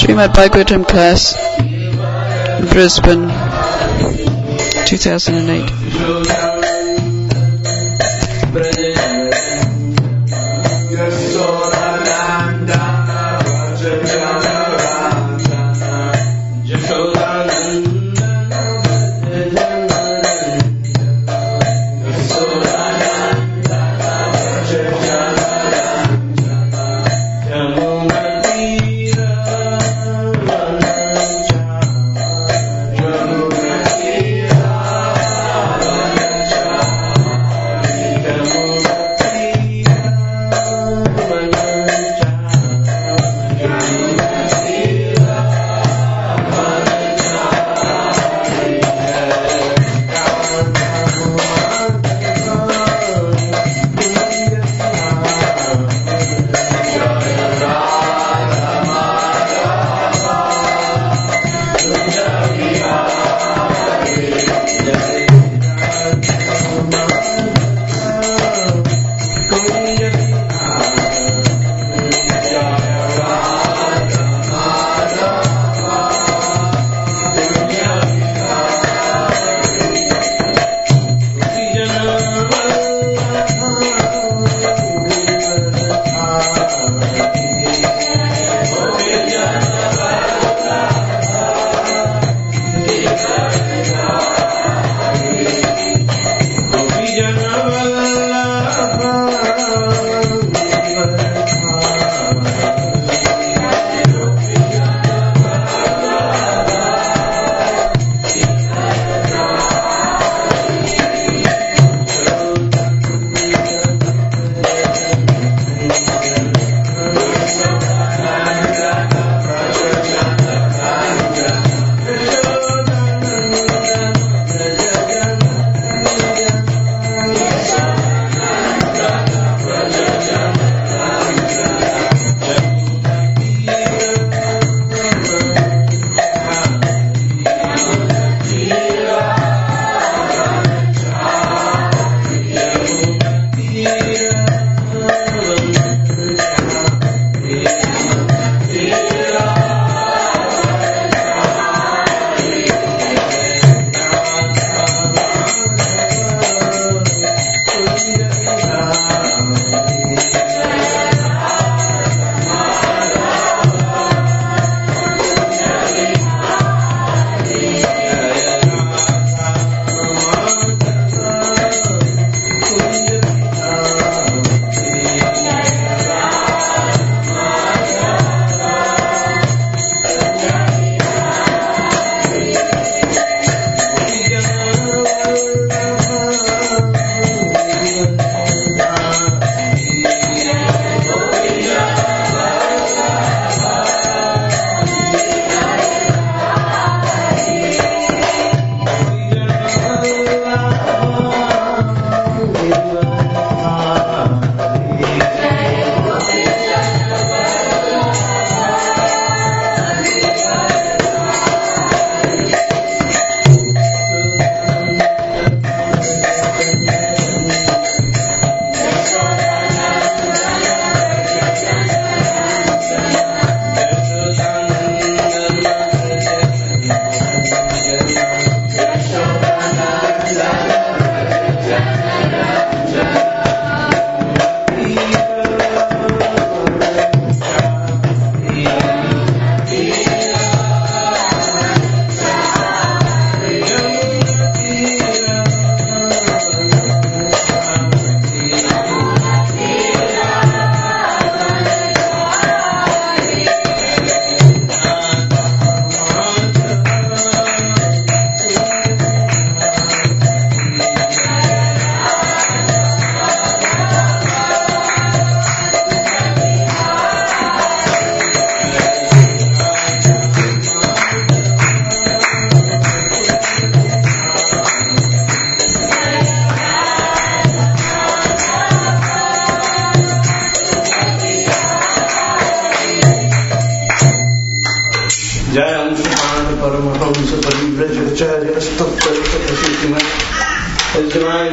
Srimad Bhagavatam class, Brisbane, 2008.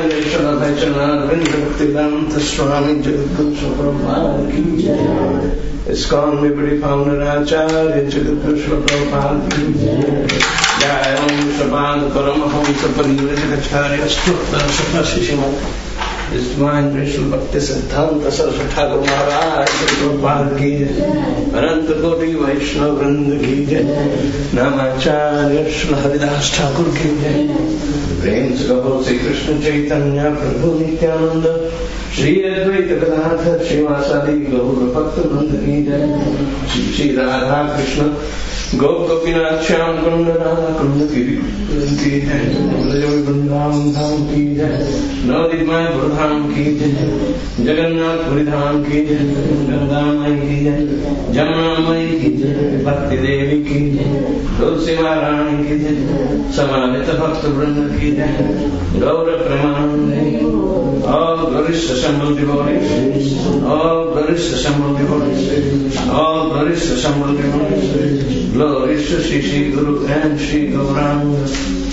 Swami Jagadguru Prabhupada ki jai. ISKCON में बड़ी फाउंडराचार्य जगत कृष्ण प्रभुपाद की जय। ओम सपाद परमहंस परिव्रजकाचार्य स्तोत्र शिशिमत His Divine Vishnu Bhakti Siddhanta Saraswati Thakur Maharaj Prabhupada ki jai, Anant Koti Vaishnava Vrinda ki jai, Namacharya Shri Haridas Thakur ki jai, Prem se Gopal Sri Krishna Chaitanya Prabhu Nityananda Shri Advaita Gadadhar Srivasadi Gaura Bhakta Vrinda ki jai, Shri Radha Krishna Gop Gopinath Shyam Kunda Radha Kunda ki jai, Rajoy Vrindavan Dham ki jai, Navadip Mai Purdham ki jai, Jagannath Puri Dham ki jai, Ganga Mai ki jai, Jamuna Mai ki jai, Bhakti Devi ki jai, Tulsi Maharani ki jai, Samanita Bhakta Vrinda ki jai, Gaura Premanande, all glorious assembled devotees, all glorious assembled devotees, all glorious assembled devotees, glorious to Shri Guru and Shri Gauranga.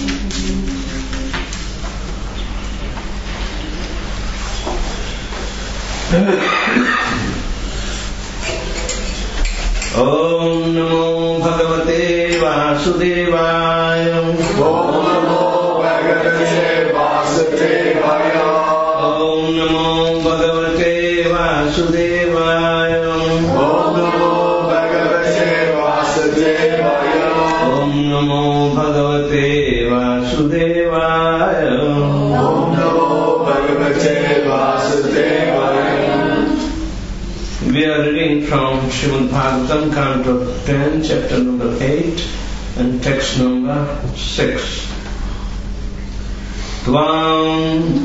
Om Namo Bhagavate Vasudevaya. Om Namo Bhagavate Vasudevaya. Om Namo Bhagavate Vasudevaya. Om Namo Bhagavate Vasudevaya. Om Namo Bhagavate Vasudevaya. Om Namo Bhagavate Vasudevaya. We are reading from Srimad Bhagavatam, Canto 10, chapter number 8, and text number 6. Tvam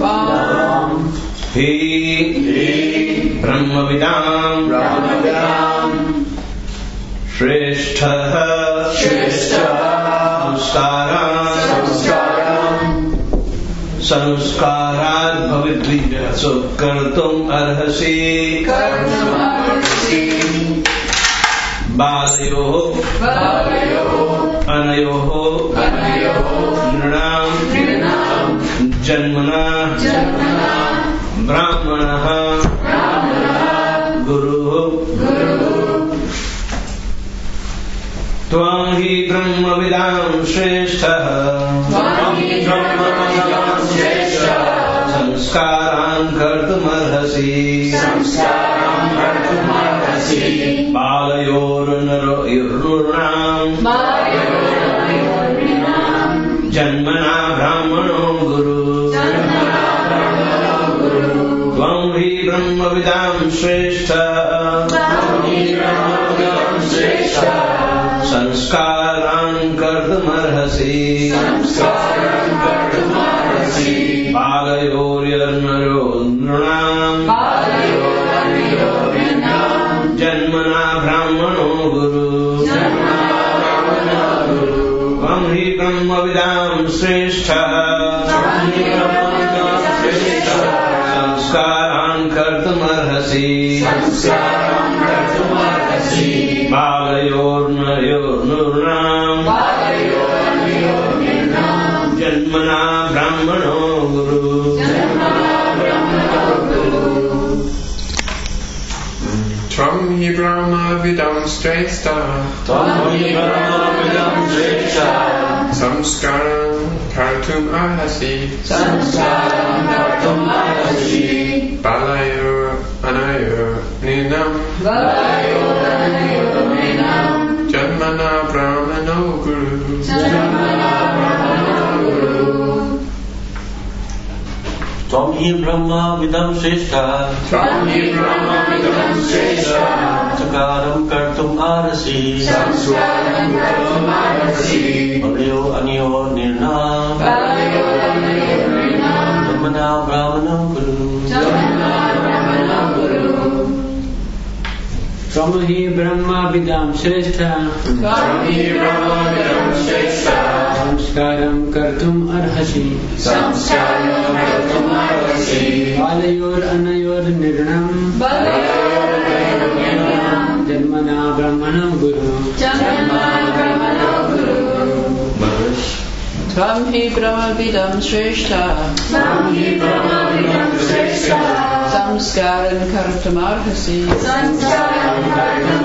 Hi Brahmavidam Shrestha Samskarat Bhavidvija So Kartum Arhasi Balayo Anayoho Nrinam Janmana Brahmanaha Guru Tvam hi Brahmavidam Shrestha Samskaran Kartum Arhasi Balayor Nrinam Janmana Brahmano Guru Tvam hi Brahmavidam Shrestha Sanskaran Kartum Arhasi Balayor Nrinam Janmana Brahmano Guru Tvam hi Brahmavidam Shrestha Sanskaran Kartum Arhasi Balayor Nrinam Janmana Brahmano Guru. Tvam hi Brahmavidam Shrestha Samskaram Kartum Arhasi Balayor Anayor Nrinam Janmana Brahmano Guru Tvam hi Brahmavidam Shrestha Sanskaram Kartum Arhasi Balayo Anayor Nrinam Janmana Brahmano Guru Tvam hi Brahmavidam Shrestha Samskaram Kartum Arhasi Balayor Anayor Nrinam Janmana Brahmano Guru Tvam hi Brahmavidam Shrestha Samskaran Kartum Arhasi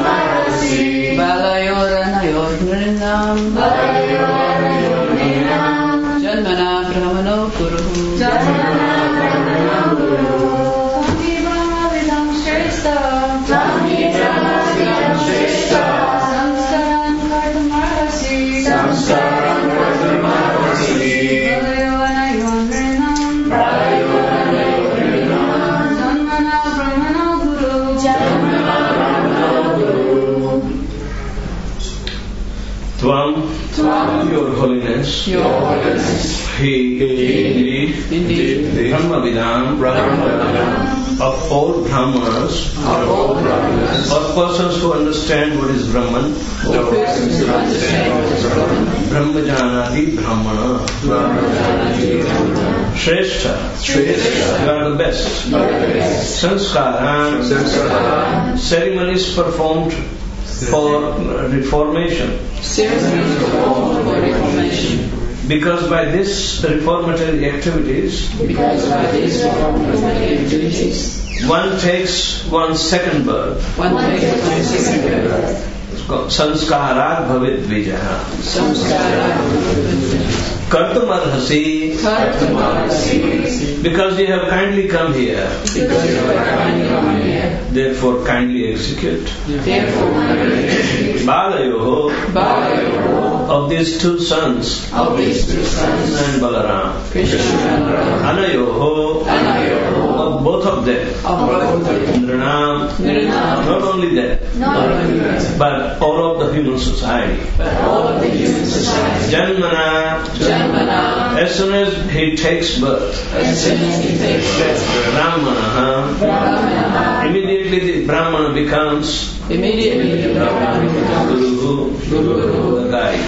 Tvam, your holiness, he indeed, the Brahmavidam, of all Brahmanas, or persons who understand what is Brahman, Brahmajanati Brahmana, Shrestha, you are the best. Sanskaran, ceremonies performed for reformation. Because by this reformatory activities, one takes one's second birth. Sanskarat bhavit vijaha. Kartum arhasi, because you have kindly come here, therefore kindly execute. Balayoho, of these two sons, Krishna and Balaram, Anayoho, of both of them, Nrinam, not only that, but all of the human society. Janmana, as soon as he takes birth, Brahmana, immediately the Brahmana becomes Guru, the guide.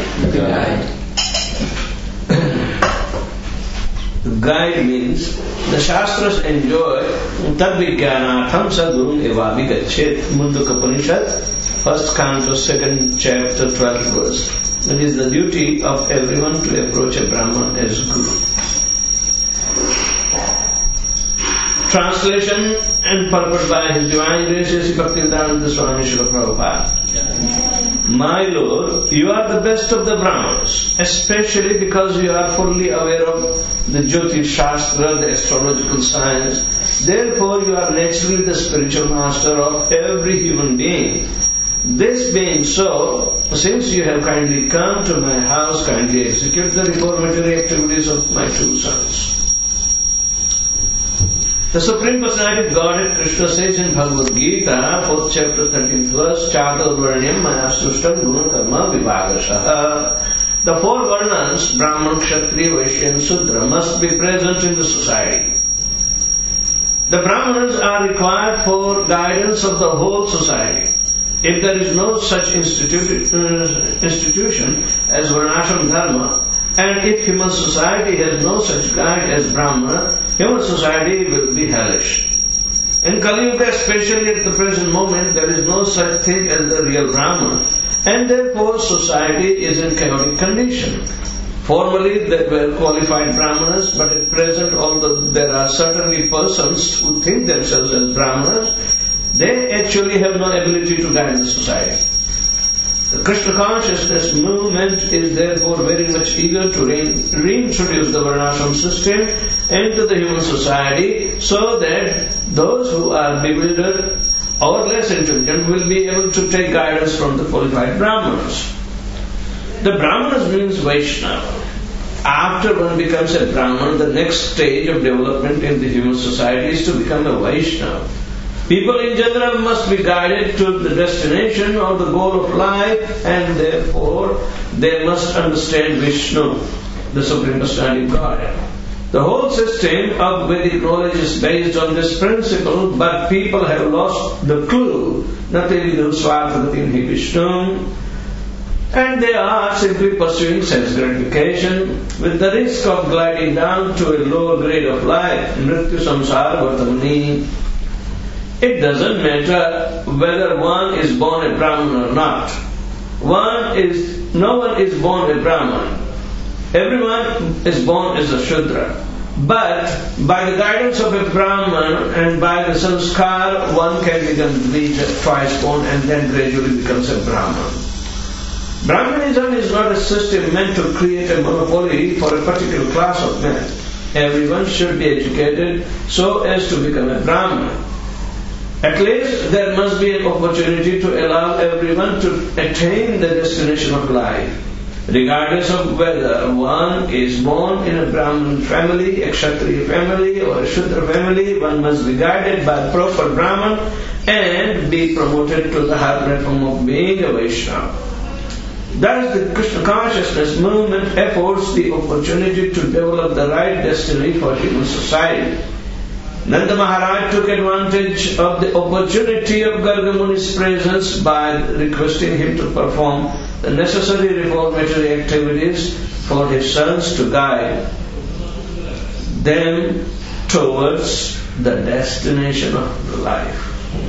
Guide means the Shastras enjoy Tadvijnanatham Sadgurum Evavi Gachet, Mundaka Upanishad, first canto, second chapter, 12th verse. It is the duty of everyone to approach a Brahman as Guru. Translation and purport by His Divine Grace Sri Bhaktivedanta Swami Srila Prabhupada. My Lord, you are the best of the Brahmanas, especially because you are fully aware of the Jyotish Shastra, the astrological science. Therefore, you are naturally the spiritual master of every human being. This being so, since you have kindly come to my house, kindly execute the reformatory activities of my two sons. The Supreme Personality of Godhead, Krishna says in Bhagavad Gita, 4th chapter, 13th verse, Chatur Varnyam Maya Sustam Guna Karma Vibhagashaha. The four Varnas, Brahman, Kshatriya, Vaishya and Sudra, must be present in the society. The Brahmanas are required for guidance of the whole society. If there is no such institution as Varnashram Dharma, and if human society has no such guide as Brahmana, human society will be hellish. In Kali Yuga, especially at the present moment, there is no such thing as the real Brahman, and therefore society is in chaotic condition. Formerly there were qualified Brahmanas, but at present, although there are certainly persons who think themselves as Brahmanas, they actually have no ability to guide the society. The Krishna consciousness movement is therefore very much eager to reintroduce the Varnashram system into the human society so that those who are bewildered or less intelligent will be able to take guidance from the qualified Brahmanas. The Brahmanas means Vaishnava. After one becomes a Brahman, the next stage of development in the human society is to become a Vaishnava. People in general must be guided to the destination or the goal of life, and therefore they must understand Vishnu, the Supreme Personality of Godhead. The whole system of Vedic knowledge is based on this principle, but people have lost the clue. Nati vidu swartagatim hi Vishnu, and they are simply pursuing sense gratification with the risk of gliding down to a lower grade of life, mrityu samsara vartamani. It doesn't matter whether one is born a Brahman or not. No one is born a Brahman. Everyone is born as a Shudra. But by the guidance of a Brahman and by the sanskar, one can become twice born and then gradually becomes a Brahman. Brahmanism is not a system meant to create a monopoly for a particular class of men. Everyone should be educated so as to become a Brahman. At least there must be an opportunity to allow everyone to attain the destination of life. Regardless of whether one is born in a Brahmin family, a Kshatriya family or a Shudra family, one must be guided by the proper Brahman and be promoted to the higher platform of being a Vaishnava. Thus the Krishna consciousness movement affords the opportunity to develop the right destiny for human society. Nanda Maharaj took advantage of the opportunity of Garga Muni's presence by requesting him to perform the necessary reformatory activities for his sons to guide them towards the destination of life.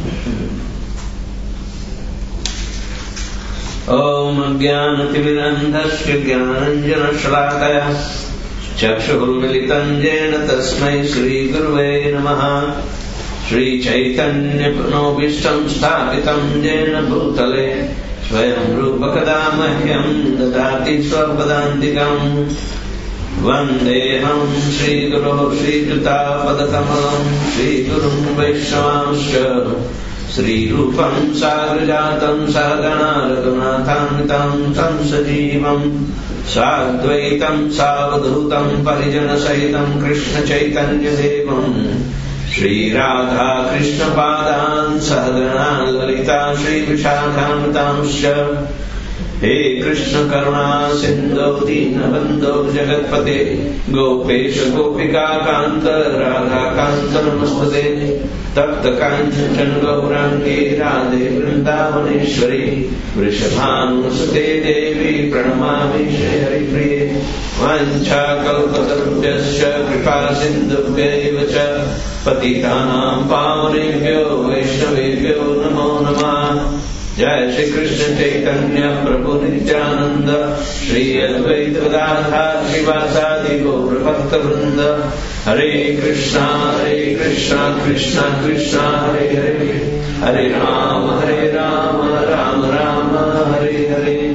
Om Jnanatimirandhasya Jnananjana Shalakaya Chakshurmilitam Jena Tasmai Shri Guruve Namaha Shri Chaitanya Panobishtam Sthapitam Jena Bhutale Swayam Rupa Kadamahyam Dadati Swapadantikam Vandeham Shri Guru Shri Juta Padakamalam Shri Gurum Vaishnavamsya Sri Rupam Sagrajatam Sahagana Raghunathantam Samsajivam Sadvaitam Savadhutam Parijana Sahitam Krishna Chaitanya Devam Shri Radha Krishna Padan Sahagana Lalita Shri Vishakhamritamsya He Krishna Karuna Sindhu Dinabandhu Jagatpate Gopesha Gopika Kanta Radha Kanta Namaste Takta Kanchan Gaurangi Radhe Vrindavaneshwari Vrishabhanusate Devi Pranamami Shri Haripriye Vancha Kalpatarubhyasya Kripa Sindhubhyevacha Patitanam Pavanebhyo Vaishnavebhyo Namo Namah Jai Shri Krishna Chaitanya Prabhu Nityananda Shri Advaita Gadadhar Srivasadi Gaura Bhakta Vrinda Hare Krishna Krishna Krishna Hare Hare Hare Rama Rama Rama Hare Hare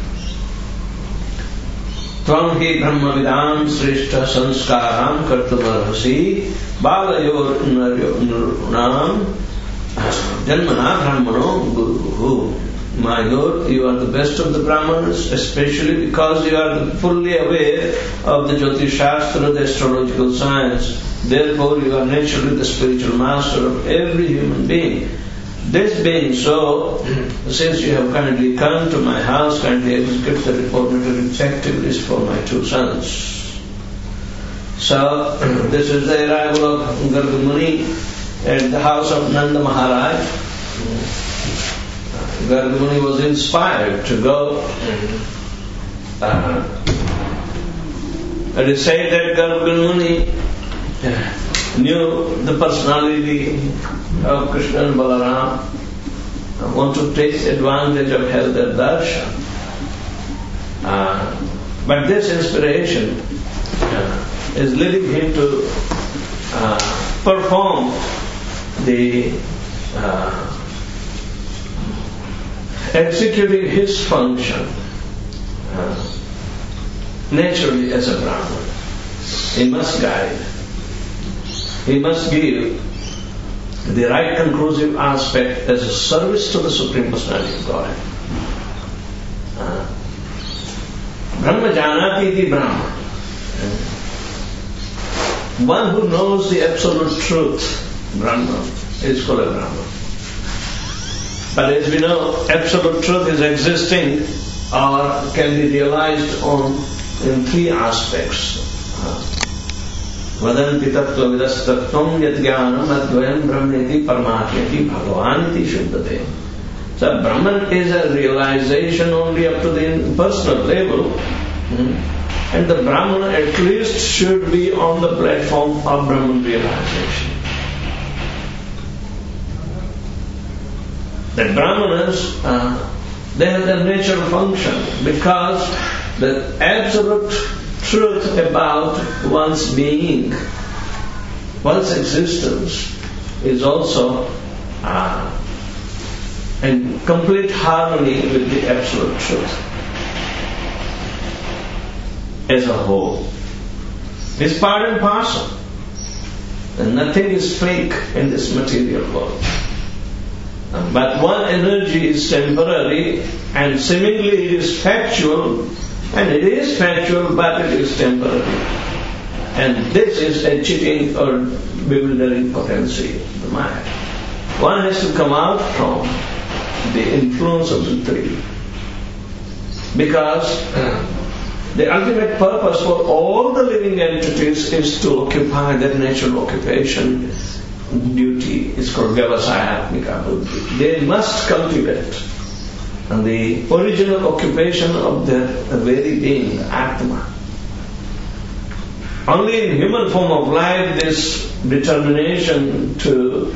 Tvam hi Brahma Vidam Srishta Sanskaram Kartumarhasi Balayor Nurnam Janmana Brahmano Guru. My Lord, you are the best of the Brahmanas, especially because you are fully aware of the Jyotish Shastra, the astrological science. Therefore, you are naturally the spiritual master of every human being. This being so, since you have kindly come to my house, kindly execute the reformatory activities for my two sons. So, this is the arrival of Garga Muni at the house of Nanda Maharaj. Garga Muni was inspired to go. It is said that Garga Muni knew the personality of Krishna and Balaram, want to take advantage of their darshan. But this inspiration is leading him to perform the executing his function naturally as a Brahman. He must guide. He must give the right conclusive aspect as a service to the Supreme Personality of Godhead. Brahma janati iti Brahma. One who knows the absolute truth, Brahma, is called a Brahma. But as we know, absolute truth is existing or can be realized in three aspects. Vadanti tattva vidastatvam yat jnanam advayam brahmeti paramatyati bhagavaniti shuddhate. So Brahman is a realization only up to the personal level. And the Brahmana at least should be on the platform of Brahman realization. The Brahmanas, they have their natural function because the absolute truth about one's being, one's existence is also in complete harmony with the absolute truth as a whole. It's part and parcel. And nothing is fake in this material world. But one energy is temporary and seemingly it is factual, and it is factual but it is temporary. And this is a cheating or bewildering potency of the mind. One has to come out from the influence of the three. Because the ultimate purpose for all the living entities is to occupy their natural occupation, duty. It's called Vyavasayatmika buddhi. They must cultivate and the original occupation of their very being, the Atma. Only in human form of life this determination to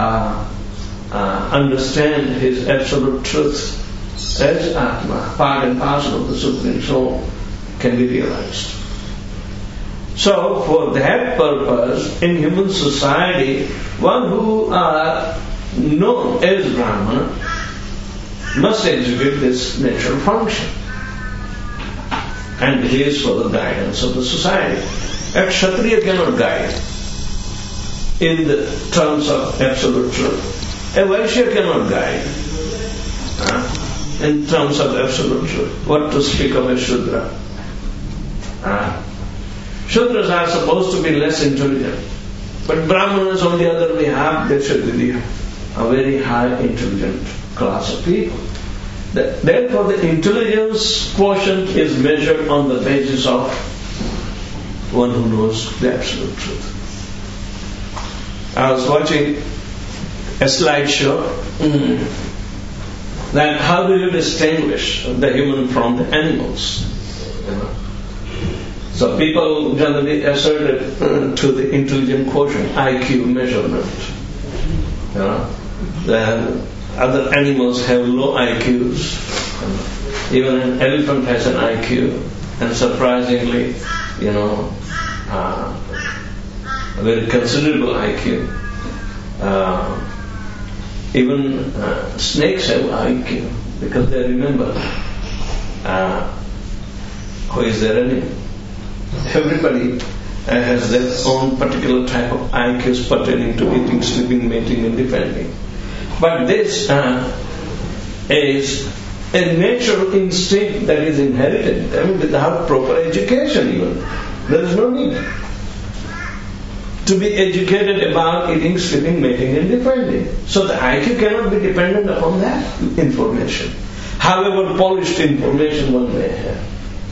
understand his absolute truth as Atma, part and parcel of the Supreme Soul, can be realized. So for that purpose, in human society, one who are known as Brahmana must execute this natural function. And he is for the guidance of the society. A Kshatriya cannot guide in the terms of absolute truth. A Vaishya cannot guide in terms of absolute truth. What to speak of a Shudra? Shudras are supposed to be less intelligent. But Brahmanas, on the other hand, they should be a very high intelligent class of people. Therefore, the intelligence quotient is measured on the basis of one who knows the absolute truth. I was watching a slideshow. Then how do you distinguish the human from the animals? So people generally assert it to the intelligence quotient, IQ measurement. Then other animals have low IQs. Even an elephant has an IQ, and surprisingly, a very considerable IQ. Even snakes have IQ because they remember who is their enemy. Everybody has their own particular type of IQs pertaining to eating, sleeping, mating, and defending. But this is a natural instinct that is inherited. Without proper education even. There is no need to be educated about eating, sleeping, mating, and defending. So the IQ cannot be dependent upon that information. However polished information one may have.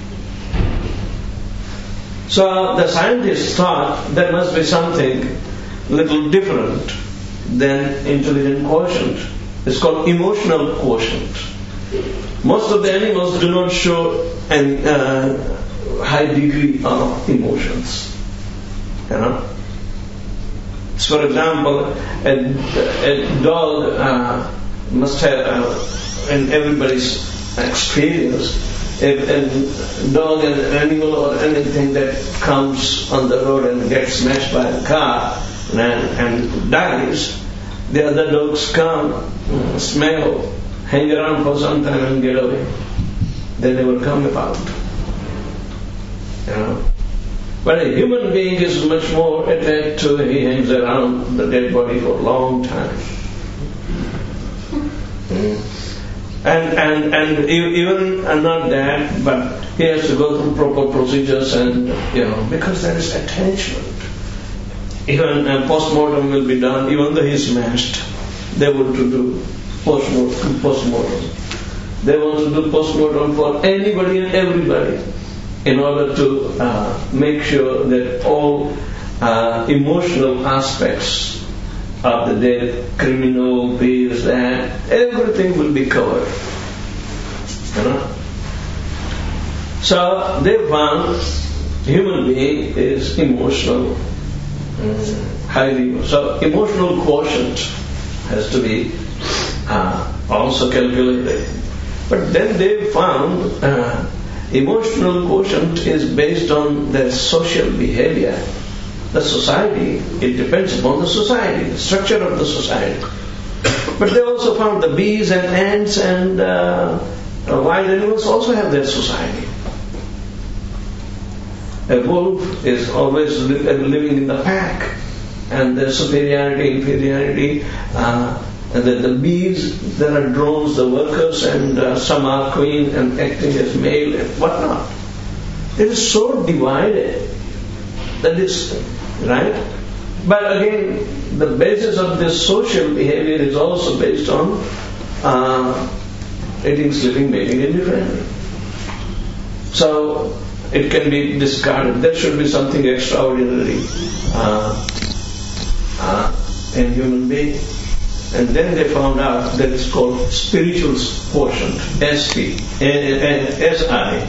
So the scientists thought there must be something little different than intelligent quotient. It's called emotional quotient. Most of the animals do not show any high degree of emotions. So for example, a dog must have, in everybody's experience, a dog, an animal or anything that comes on the road and gets smashed by a car and dies, the other dogs come, smell, hang around for some time and get away. They never come about. But a human being is much more attached to, he hangs around the dead body for a long time. And even not that, but he has to go through proper procedures and, because there is attachment. Even a post-mortem will be done, even though he is smashed. They want to do post-mortem. They want to do post-mortem for anybody and everybody in order to make sure that all emotional aspects of the dead, criminal, this, that, everything will be covered. So they found human being is emotional, highly. So emotional quotient has to be also calculated. But then they found emotional quotient is based on their social behavior. The society, it depends upon the society, the structure of the society. But they also found the bees and ants and wild animals also have their society. A wolf is always living in the pack, and there's superiority, inferiority. And then the bees, there are drones, the workers, and some are queen and acting as male and whatnot. It is so divided that is right. But again, the basis of this social behavior is also based on eating, sleeping, mating, and defending. So it can be discarded. There should be something extraordinary in human being. And then they found out that it's called spiritual quotient, SQ, SI,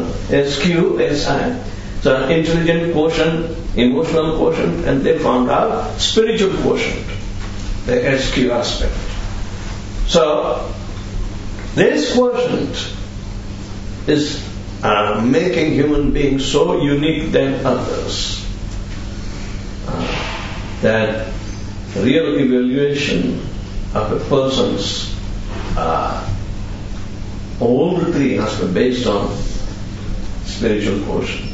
SQSI. So intelligent quotient, emotional quotient, and they found out spiritual quotient, the SQ aspect. So this quotient is making human beings so unique than others that real evaluation of a person's all the three aspects based on spiritual quotient.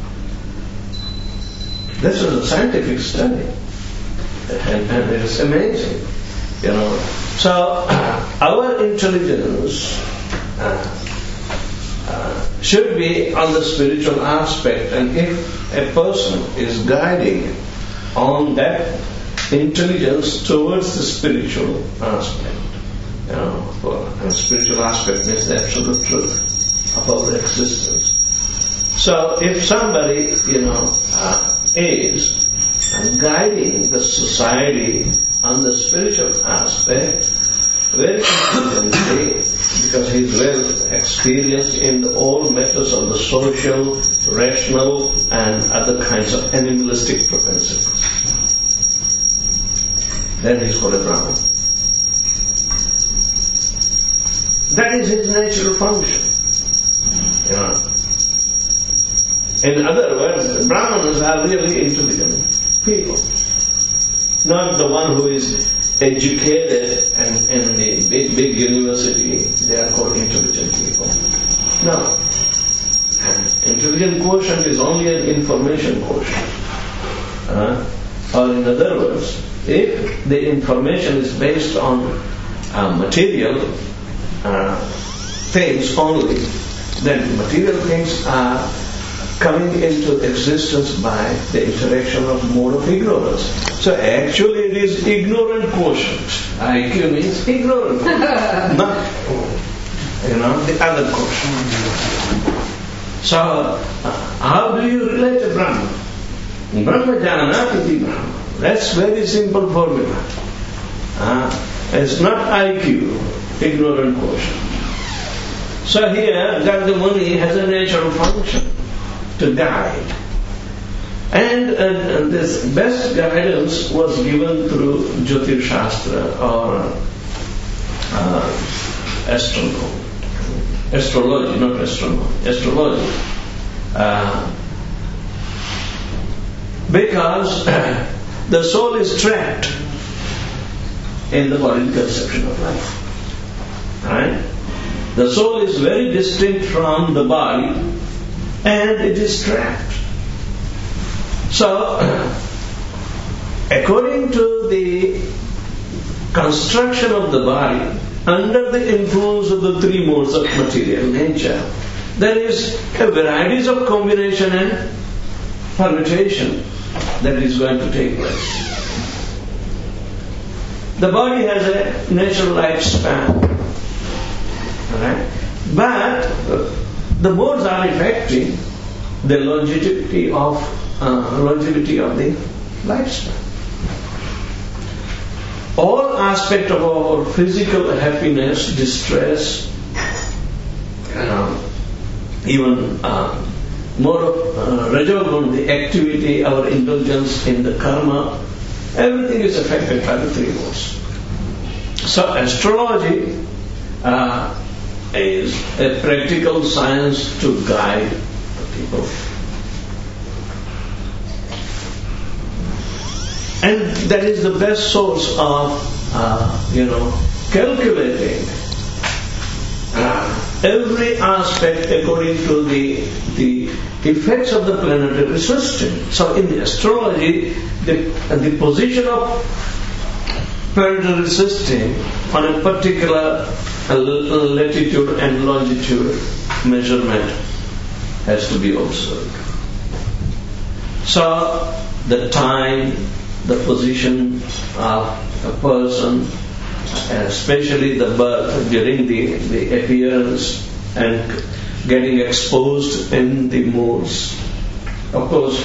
This is a scientific study, and it is amazing, So our intelligence should be on the spiritual aspect, and if a person is guiding on that intelligence towards the spiritual aspect, and spiritual aspect means the absolute truth of our existence. So if somebody, is guiding the society on the spiritual aspect very intelligently, because he is well experienced in all methods of the social, rational, and other kinds of animalistic propensities, then he is called a Brahman. That is his natural function. In other words, Brahmanas are really intelligent people. Not the one who is educated and in the big university, they are called intelligent people. No. Intelligent quotient is only an information quotient. Or in other words, if the information is based on material things only, then material things are coming into existence by the interaction of mode of ignorance. So actually it is ignorant quotient. IQ means ignorant. Not, the other quotient. So how do you relate to Brahma? Brahma janati iti Brahma. That's very simple formula. It's not IQ, ignorant quotient. So here, Gaudiya Muni has a natural function to guide. And this best guidance was given through Jyotir Shastra or astrology, not astronomy, astrology. Because the soul is trapped in the bodily conception of life. Right? The soul is very distinct from the body, and it is trapped. So, according to the construction of the body, under the influence of the three modes of material nature, there is a varieties of combination and permutation that is going to take place. The body has a natural lifespan, right? But the modes are affecting the longevity of the lifespan. All aspects of our physical happiness, distress, even more of rajogun, the activity, our indulgence in the karma, everything is affected by the three modes. So astrology is a practical science to guide the people. And that is the best source of, calculating every aspect according to the effects of the planetary system. So in the astrology, the position of planetary system on a particular latitude and longitude measurement has to be observed. So the time, the position of a person, especially the birth during the appearance and getting exposed in the moors. Of course,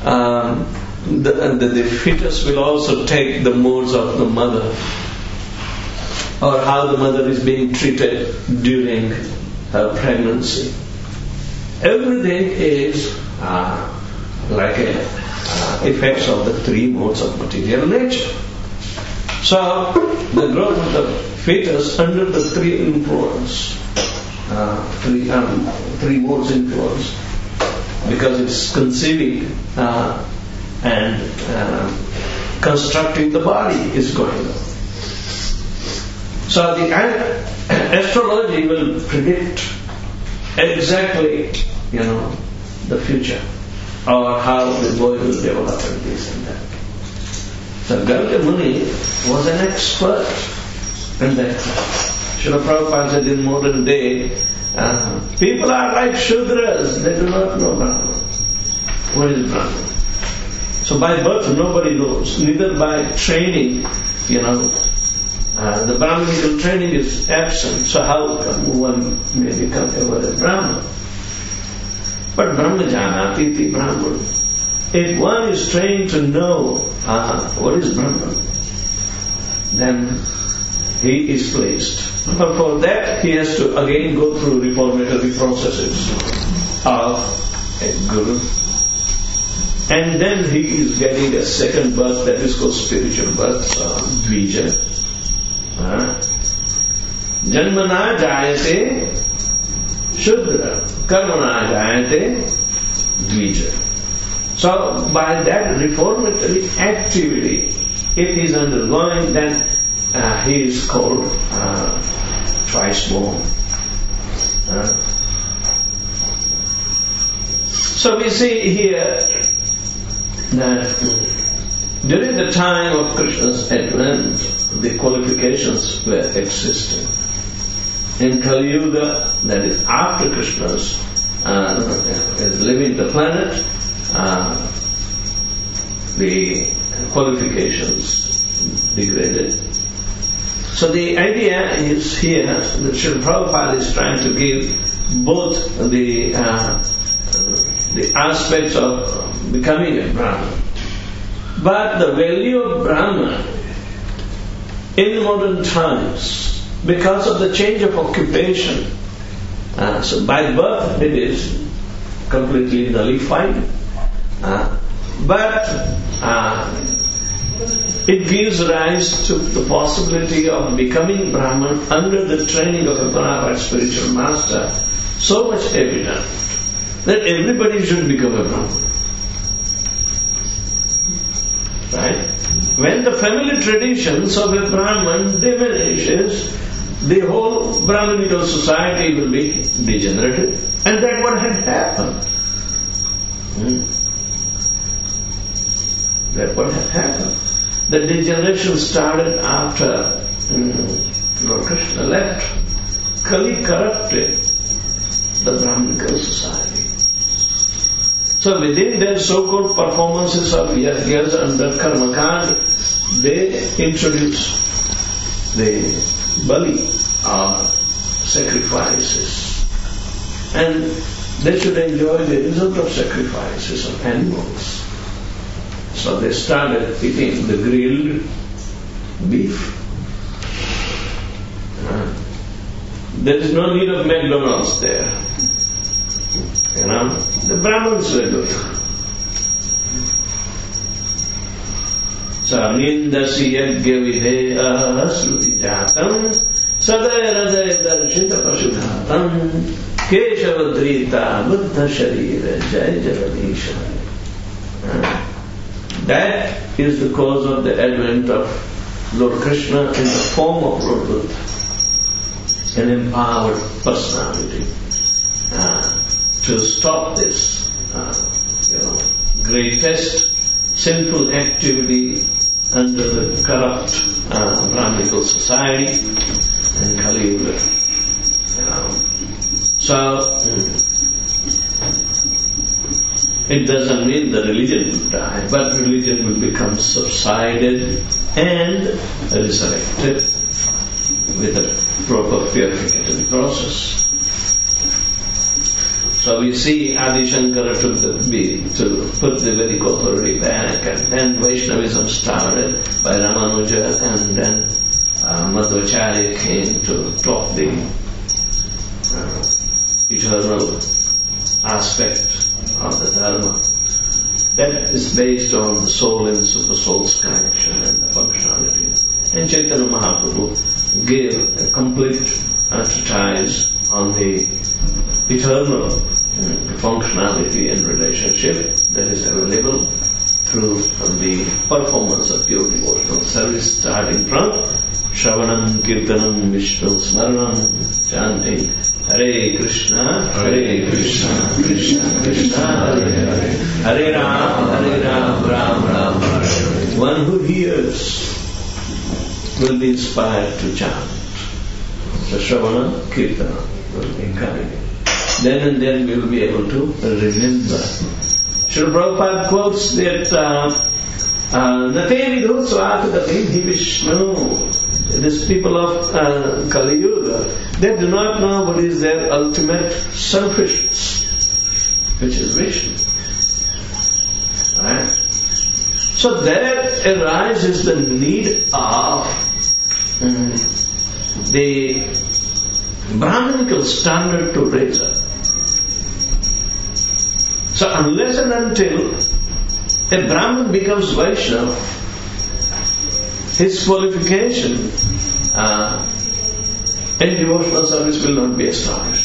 the fetus will also take the moors of the mother, or how the mother is being treated during her pregnancy. Everything is like effects of the three modes of material nature. So, the growth of the fetus under the three influence, three modes influence, because it's conceiving and constructing the body is going on. So the astrology will predict exactly, the future, or how the boy will develop and this and that. So Garga Muni was an expert in that. Srila Prabhupada said in modern day, people are like Shudras, they do not know Brahman. What is Brahman? So by birth nobody knows, neither by training, the Brahminical training is absent, so how one may become ever a Brahman? But Brahmajanati iti Brahman. If one is trained to know what is Brahman, then he is placed. But for that he has to again go through reformatory processes of a guru. And then he is getting a second birth, that is called spiritual birth, Dvija. Janmana jayate Shudra, Karmana jayate Dvija. So by that reformatory activity, if he is undergoing, then he is called twice born. So we see here that during the time of Krishna's advent, the qualifications were existing. In Kali Yuga, that is after Krishna's is leaving the planet, the qualifications degraded. So the idea is here that Srila Prabhupada is trying to give both the aspects of becoming a Brahman. But the value of Brahman in modern times, because of the change of occupation, so by birth it is completely nullified, but it gives rise to the possibility of becoming Brahman under the training of a bona fide spiritual master, so much evident that everybody should become a Brahman. Right? When the family traditions of a Brahman diminishes, the whole Brahminical society will be degenerated. And that's what had happened. That's what had happened. The degeneration started after Lord Krishna left. Kali corrupted the Brahminical society. So within their so-called performances of years under Karmakand, they introduced the bali or sacrifices. And they should enjoy the result of sacrifices of animals. So they started eating the grilled beef. There is no need of McDonald's there. The Brahmins were doing it. Nindasi yagya videha sruti-jatam sadaya darshita pasudhatam keshavadrita buddha sharira jai jagadisha. That is the cause of the advent of Lord Krishna in the form of Lord Buddha, an empowered personality, to stop this, greatest sinful activity under the corrupt Brahminical society in Kali Yuga. So it doesn't mean the religion will die, but religion will become subsided and resurrected with a proper purification process. So we see Adi Shankara to put the Vedic authority back, and then Vaishnavism started by Ramanuja, and then Madhvacharya came to talk the eternal aspect of the Dharma. That is based on the soul and super soul's connection and the functionality. And Chaitanya Mahaprabhu gave a complete treatise on the eternal functionality and relationship that is available through the performance of pure devotional service, starting from Shravanam, Kirtanam, Vishnu Smaranam, chanting Hare Krishna, Krishna Krishna, Hare Hare, Hare Ram, Ram Ram, Hare Hare. One who hears will be inspired to chant. So Shravanam, Kirtanam will encourage it. Then and then we will be able to remember. Srila Prabhupada quotes that Nate vidhu swakadatim hi Vishnu. These people of Kali Yuga, they do not know what is their ultimate selfishness, which is Vishnu. Right? So there arises the need of the Brahminical standard to raise up. So unless and until a Brahmin becomes Vaishnava, his qualification in devotional service will not be established.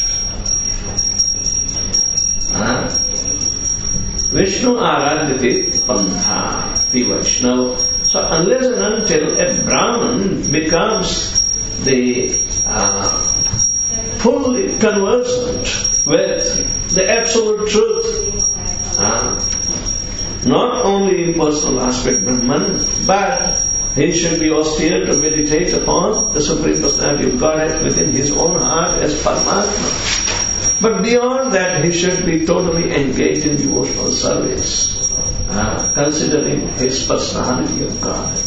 Vishnu Aradhyati Pantha, the Vaishnava. So unless and until a Brahmin becomes the fully conversant with the absolute truth, not only in personal aspect Brahman, but he should be austere to meditate upon the Supreme Personality of Godhead within his own heart as Paramatma. But beyond that, he should be totally engaged in devotional service, considering his personality of Godhead.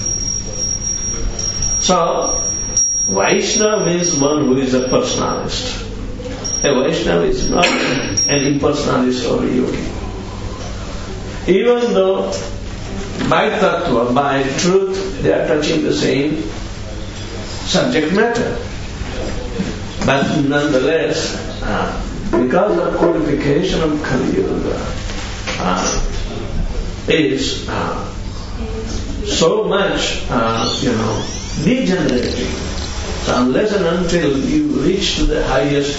So, Vaishnava means one who is a personalist. A Vaishnava is not an impersonalist or a yogi. Even though by tattva, by truth, they are touching the same subject matter. But nonetheless, because the qualification of Kali Yuga is so much, degenerating. So unless and until you reach to the highest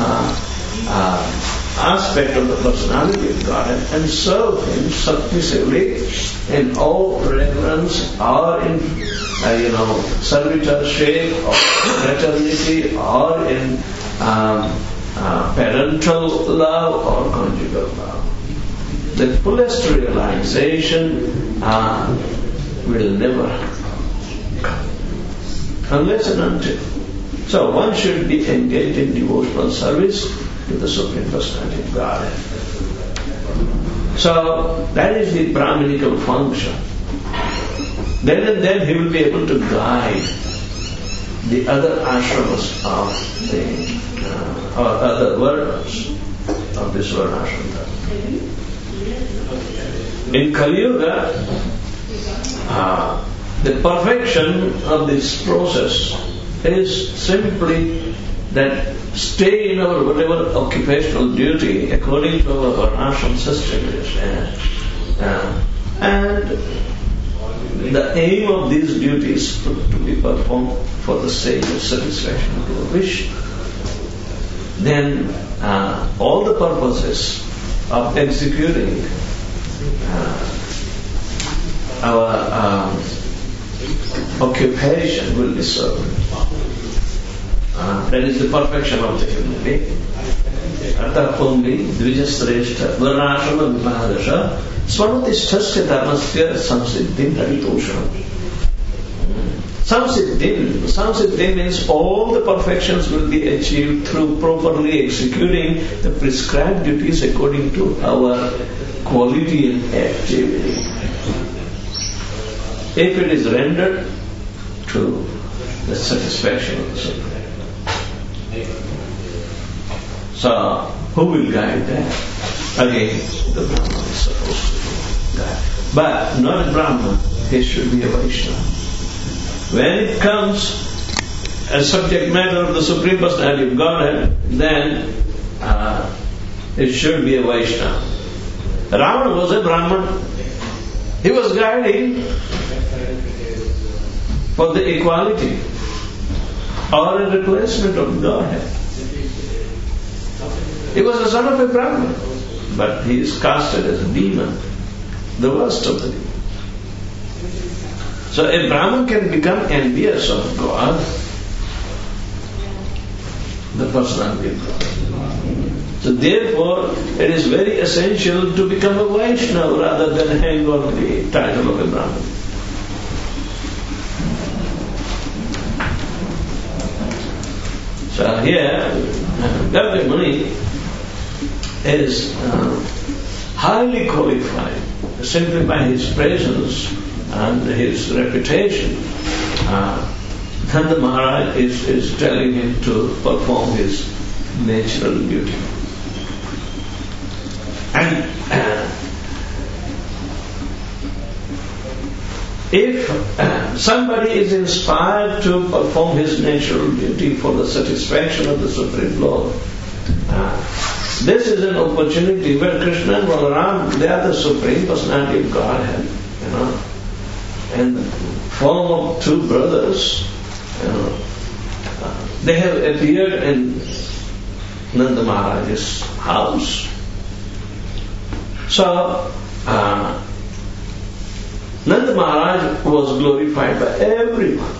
aspect of the personality of God and serve Him submissively in all reverence or in servitorship or fraternity or in parental love or conjugal love, the fullest realization will never come unless and until. So one should be engaged in devotional service to the Supreme Personality of God. So that is the Brahminical function. Then and then he will be able to guide the other ashramas of the or other varnas of this varnashram. In Kali Yuga, the perfection of this process is simply that stay in our whatever occupational duty according to our varnashram system is. And the aim of these duties to be performed for the sake of satisfaction to a wish. Then all the purposes of executing our occupation will be served. That is the perfection of the human being. Atha Pumbi, Dvijasreshta, Varnashrama Vipahadasha, Swanutisthasya Dharmasya Samsiddhin Haritoshanam. Samsiddhin means all the perfections will be achieved through properly executing the prescribed duties according to our quality and activity. If it is rendered to the satisfaction of the Supreme. So, who will guide that? Again, the Brahman is supposed to guide. But not a Brahman, he should be a Vaishnava. When it comes as subject matter of the Supreme Personality of Godhead, then it should be a Vaishnava. Ravana was a Brahman. He was guiding for the equality or a replacement of Godhead. He was a son of a Brahman, but he is casted as a demon, the worst of the demons. So a Brahman can become envious of God, the personality of God. So therefore, it is very essential to become a Vaishnava rather than hang on the title of a Brahman. So here, Garga Muni is highly qualified simply by his presence and his reputation. Nanda Maharaj is telling him to perform his natural duty. And if somebody is inspired to perform his natural duty for the satisfaction of the Supreme Lord, this is an opportunity where Krishna and Balaram, they are the Supreme Personality of Godhead, in the form of two brothers. They have appeared in Nanda Maharaj's house. So, Nanda Maharaj was glorified by everyone.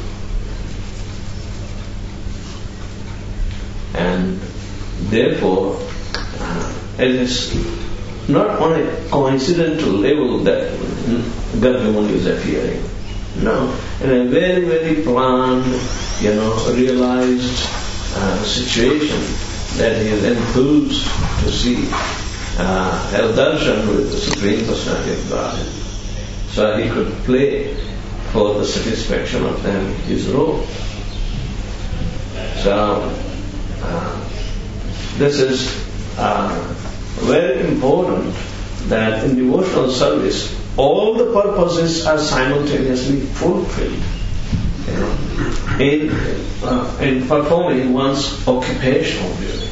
And therefore, it is not on a coincidental level that Garga Muni is appearing. No, in a very, very planned, realized situation that he is enthused to see, have darshan with the Supreme Personality of God. So he could play for the satisfaction of them his role. So this is very important that in devotional service all the purposes are simultaneously fulfilled in performing one's occupational duty.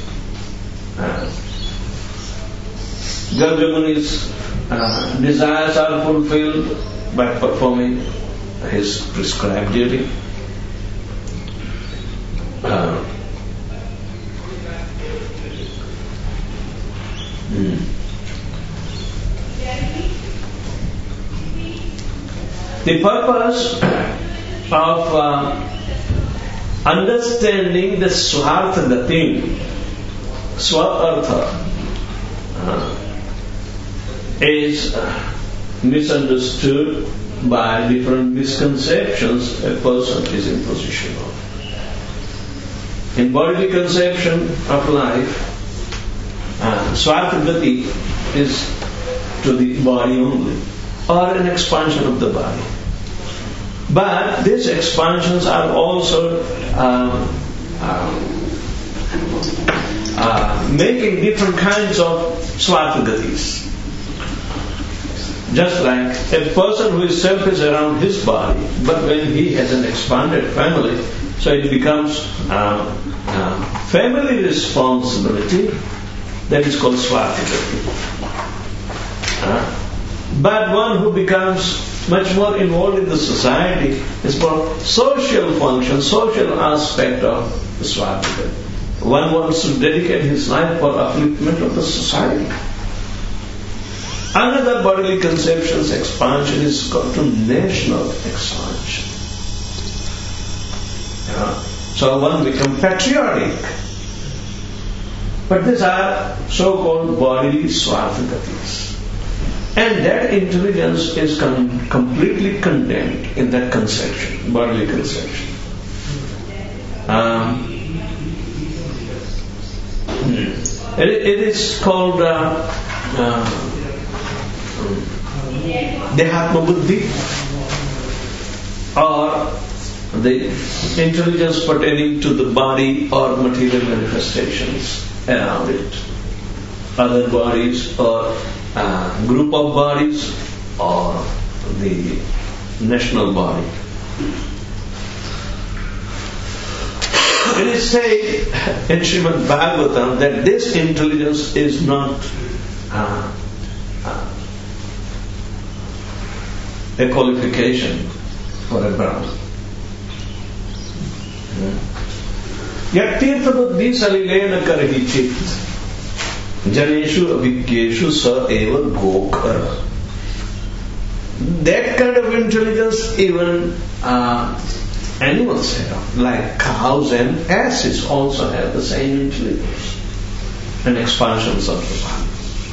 Garga Muni's desires are fulfilled by performing his prescribed duty. The purpose of understanding the Swartha Gati, Swartha, is misunderstood by different misconceptions a person is in possession of. In bodily conception of life, Swartha Gati is to the body only, or an expansion of the body. But these expansions are also making different kinds of Swartha Gatis. Just like a person who is selfish around his body, but when he has an expanded family, so it becomes family responsibility, that is called Swartha Gati. But one who becomes much more involved in the society is for social function, social aspect of the Swartha Gati. One wants to dedicate his life for upliftment of the society. Another bodily conception's expansion is called to national expansion. So one becomes patriotic. But these are so-called bodily Swartha Gatis. And that intelligence is completely condemned in that conception, bodily conception. It is called Dehatma Buddhi or the intelligence pertaining to the body or material manifestations around it, other bodies or group of bodies or the national body. It is said in Srimad Bhagavatam that this intelligence is not a qualification for a Brahman. Yaktirtha buddhi salilena karhi chit janeshu abhigyeshu sa eva gokara. That kind of intelligence even animals have, like cows and asses also have the same intelligence and expansions of the body.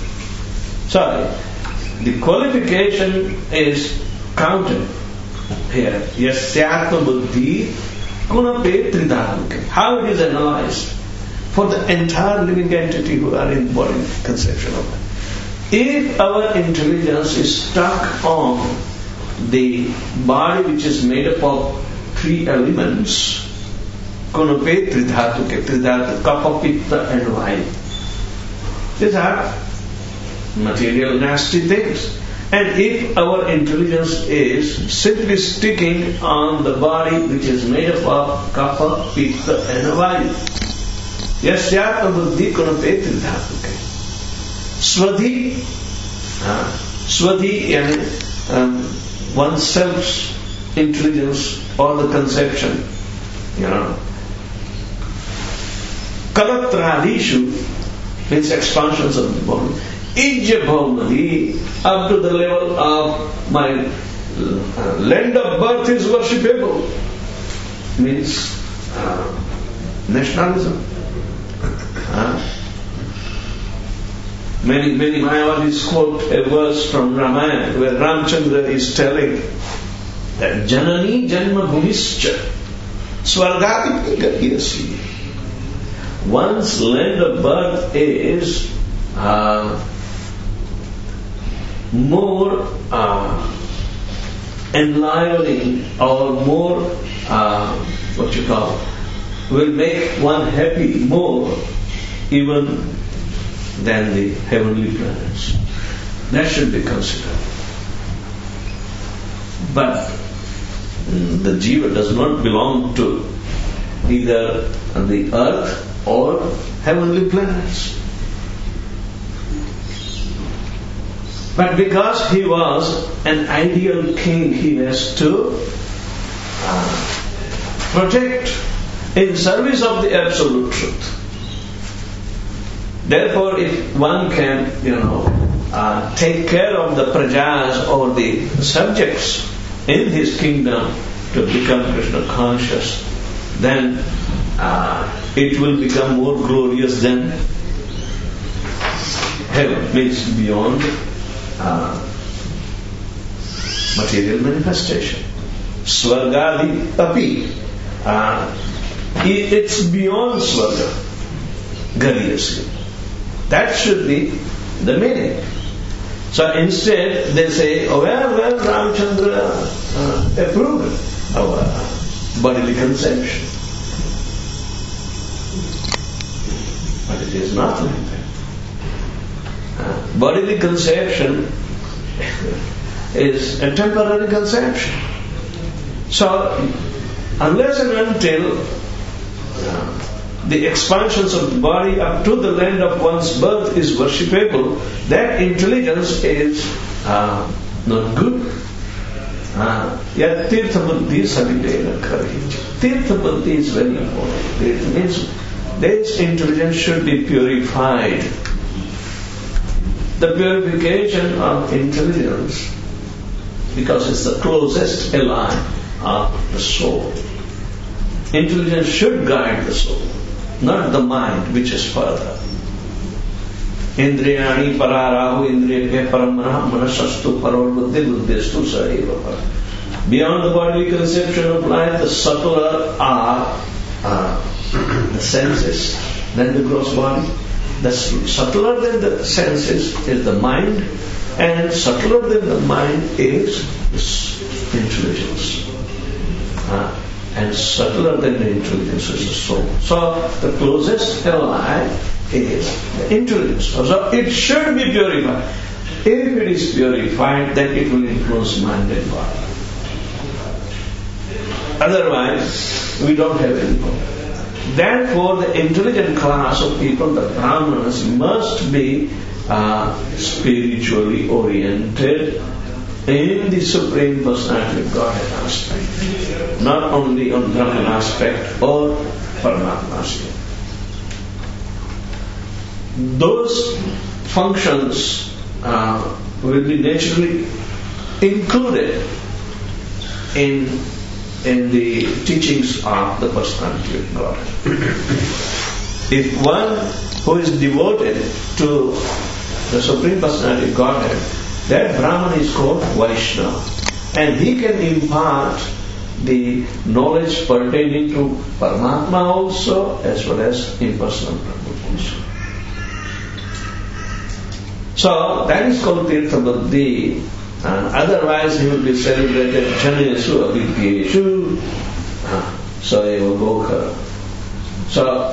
So, the qualification is counted here. Yasyatma buddhi gunape tridhamuke. How it is analyzed for the entire living entity who are in body conception of it. If our intelligence is stuck on the body which is made up of three elements, gunape tridhatuke, tridhatu, kapha, pitta and vaya. These are material nasty things. And if our intelligence is simply sticking on the body which is made up of kapha, pitta and vaya, yasyatma buddhi gunape tridhatuke. Swadhi, oneself's intelligence or the conception, Kalatradishu means expansions of the body. Ijya bhavnadi, up to the level of my land of birth is worshipable, means nationalism. Many Mayavadis quote a verse from Ramayana where Ramchandra is telling that Janani Janma Bhumischa Swargati Gatyasi. One's land of birth is more enlivening or more will make one happy more even than the heavenly planets. That should be considered. But the jiva does not belong to either the earth or heavenly planets. But because he was an ideal king, he has to protect in service of the absolute truth. Therefore, if one can, take care of the prajas or the subjects in his kingdom to become Krishna conscious, then it will become more glorious than heaven, means beyond material manifestation. Swargadi api, it's beyond swarga, gariyasya. That should be the meaning. So instead they say, well, Ramchandra approved our bodily conception. But it is not like that. Bodily conception is a temporary conception. So unless and until the expansions of the body up to the land of one's birth is worshipable, that intelligence is not good. Yet tirtha buddhi savidena karhi. Tirtha buddhi is very important. It means this intelligence should be purified. The purification of intelligence, because it's the closest ally of the soul. Intelligence should guide the soul, not the mind which is further. Indriyani pararahu indriyabhya paramana manasastu parol buddhi buddhistu saeva para. Beyond the bodily conception of life, the subtler are the senses, then the gross body. The subtler than the senses is the mind, and subtler than the mind is intelligence. and subtler than the intelligence is the soul. So the closest ally is the intelligence. So it should be purified. If it is purified, then it will influence mind and body. Otherwise, we don't have any problem. Therefore, the intelligent class of people, the Brahmanas, must be spiritually oriented in the Supreme Personality of Godhead aspect, not only on Brahman aspect or Paramatma aspect. Those functions will be naturally included in the teachings of the Personality of Godhead. If one who is devoted to the Supreme Personality of Godhead, that Brahman is called Vaishnava, and he can impart the knowledge pertaining to Paramatma also, as well as impersonal Brahman also. So that is called Tirtha Buddhi. Otherwise he will be celebrated Janesu Abhigyeshu Saeva Gokha. So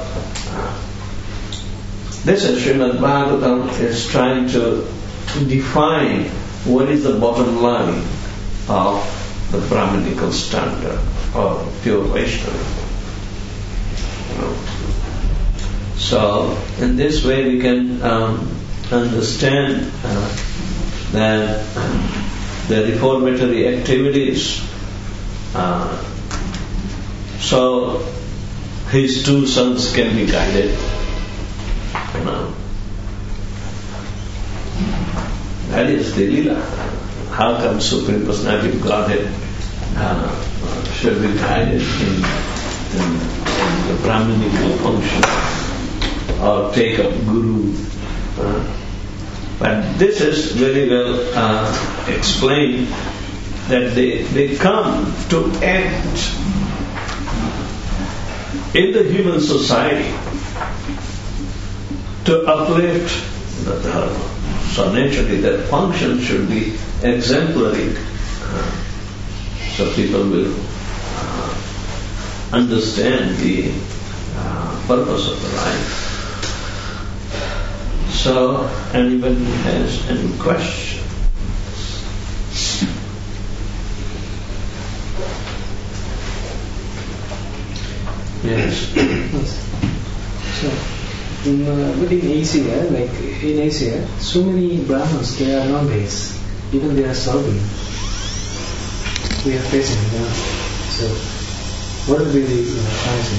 this is Srimad Bhagavatam is trying to define what is the bottom line of the Brahmanical standard or pure Vaishnava. So in this way we can understand that the reformatory activities, so his two sons can be guided. That is the Leela. How come Supreme Personality of Godhead should be guided in the Brahmanical function or take up Guru? But this is very well explained that they come to act in the human society to uplift the dharma. So naturally that function should be exemplary. So people will understand the purpose of the life. So anybody has any question? Yes. So, but in Asia, like in Asia, so many Brahmins, they are non-based. Even they are serving. We are facing them. So, what will be the answer?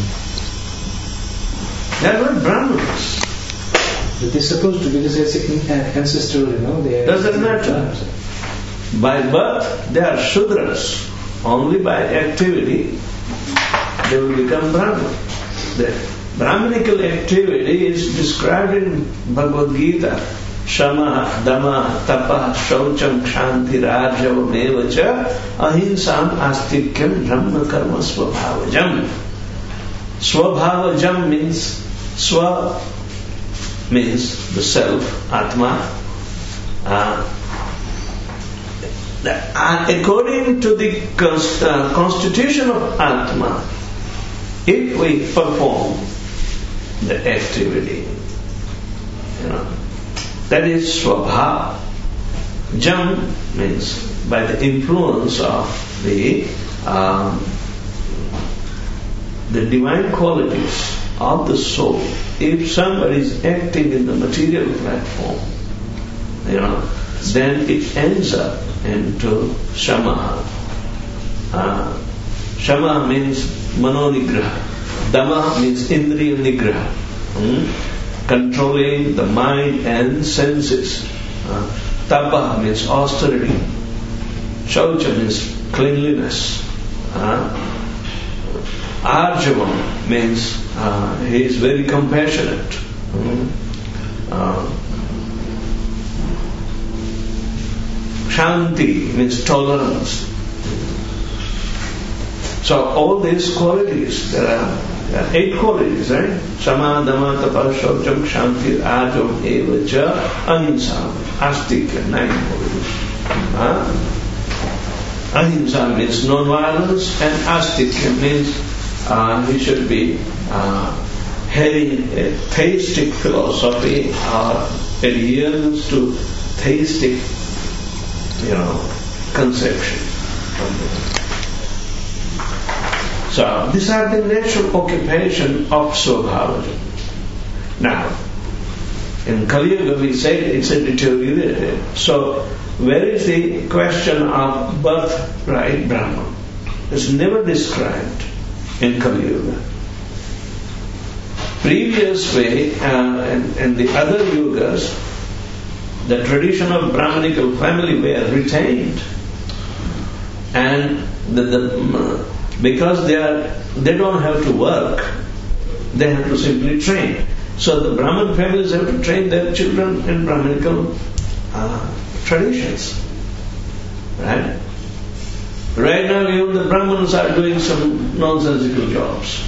They are not Brahmins. But they're supposed to, because it's ancestral, they are... Doesn't matter. By birth, they are Shudras. Only by activity, they will become Brahman. The Brahmanical activity is described in Bhagavad Gita. Shama, Dama, Tapa, Shaucham, Kshanti, Rajavam, Evacha, Ahinsam, Astikyam, Brahma, Karma, Swabhavajam. Swabhavajam means Swa means the self, Atma. According to the constitution of Atma, if we perform the activity, that is Swabha. Jam means by the influence of the divine qualities of the soul. If somebody is acting in the material platform, then it ends up into Shama. Shama means Manonigraha. Dama means Indriya Nigraha, controlling the mind and senses. Tapa means austerity. Shaucha means cleanliness. Arjavam means he is very compassionate. Shanti means tolerance. So all these qualities, there are 8 qualities, right? Sama, Dama, Tapa, Shaucham, Shanti, Arjavam, Evacha, Ahimsa, Astika, 9 qualities. ahimsa means non-violence, and astikya means he should be having a theistic philosophy or adherence to theistic, conception. So these are the natural occupation of Swabhavaja. Now, in Kali Yuga we say it's a deteriorated. So where is the question of birthright Brahman? It's never described in Kali Yuga. Previously, in the other yugas, the tradition of Brahmanical family were retained, and because they don't have to work, they have to simply train. So the Brahmin families have to train their children in Brahmanical traditions. Right? Right now, even the Brahmins are doing some nonsensical jobs.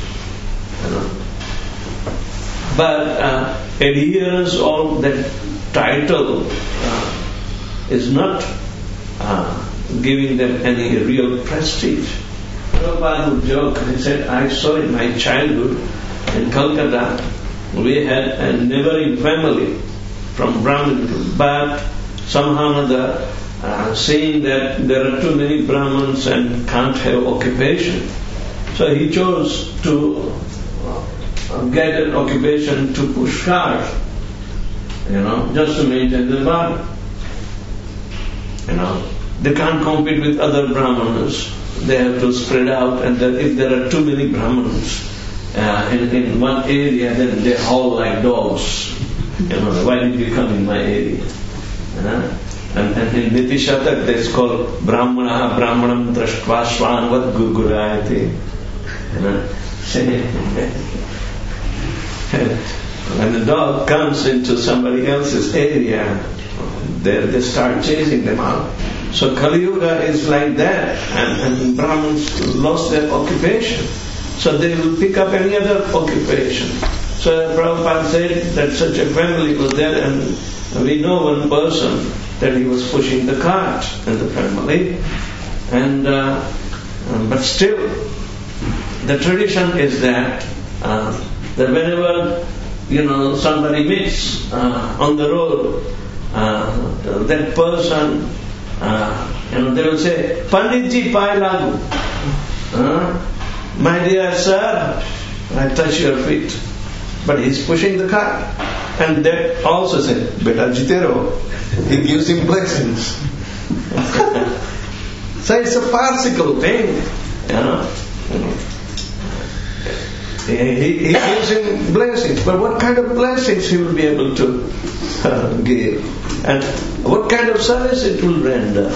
But adherence of that title is not giving them any real prestige. Prabhupada would joke, he said, I saw in my childhood in Calcutta, we had a neighboring family from Brahmin, but somehow or other, saying that there are too many Brahmins and can't have occupation. So he chose to get an occupation to push cars, just to maintain the body. They can't compete with other Brahmanas. They have to spread out, and if there are too many Brahmanas in one area, then they howl like dogs. Why did you come in my area? And in Niti Shatak, it's called Brahmana Brahmanam Drashtva Swanvat Gurgurayate. When the dog comes into somebody else's area, they start chasing them out. So Kali Yuga is like that, and Brahmins lost their occupation. So they will pick up any other occupation. So Prabhupada said that such a family was there, and we know one person that he was pushing the cart in the family. But still, the tradition is that whenever somebody meets on the road, that person, they will say, Panditji Pai Lagu. My dear sir, I touch your feet. But he's pushing the cart. And that also said, Beta Jitero. He gives him blessings. So it's a farcical thing. He gives him blessings. But what kind of blessings he will be able to give? And what kind of service it will render?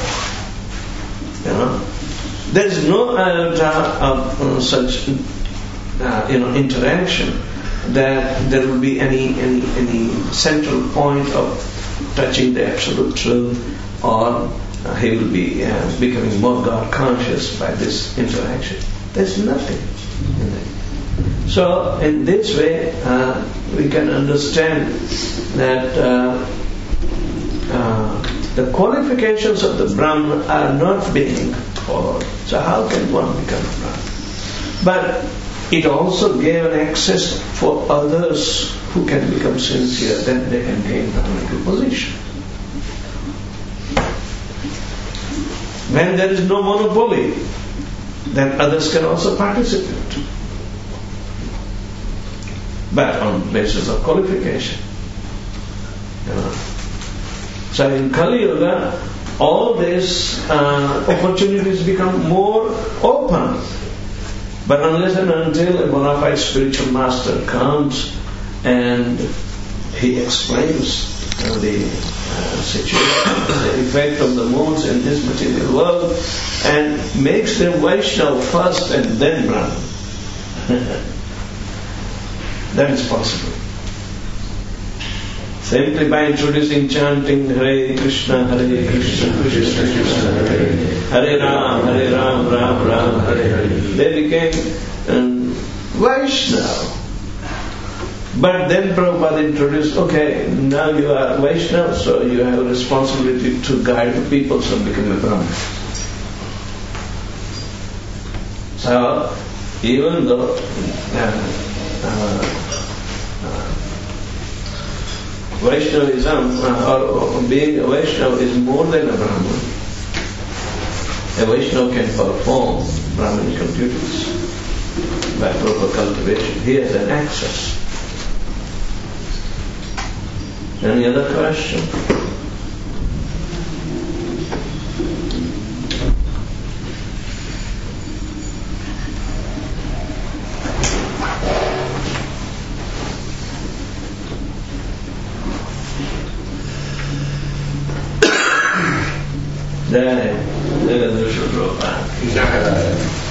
There is no iota of such interaction that there will be any central point of touching the absolute truth, or he will be becoming more God conscious by this interaction. There's nothing in it. So in this way we can understand that the qualifications of the Brahman are not being followed. So how can one become a Brahman? But it also gave an access for others who can become sincere, then they can gain Brahmanical position. When there is no monopoly, then others can also participate. But on the basis of qualification. So in Kali Yuga, all these opportunities become more open. But unless and until a bona fide spiritual master comes and he explains the situation, the effect of the moons in this material world, and makes them Vaishnava first and then Brahman, that is possible. Simply by introducing chanting Hare Krishna, Krishna Krishna, Hare Ram, Ram Ram, Hare Hare, they became Vaishnava. But then Prabhupada introduced, okay, now you are Vaishnava, so you have a responsibility to guide the people, so become a Brahman. So, even though Vaishnavism or being a Vaishnava is more than a Brahman. A Vaishnava can perform Brahminical duties by proper cultivation. He has an access. Any other question? Jai Jai Prabhupada. Jai.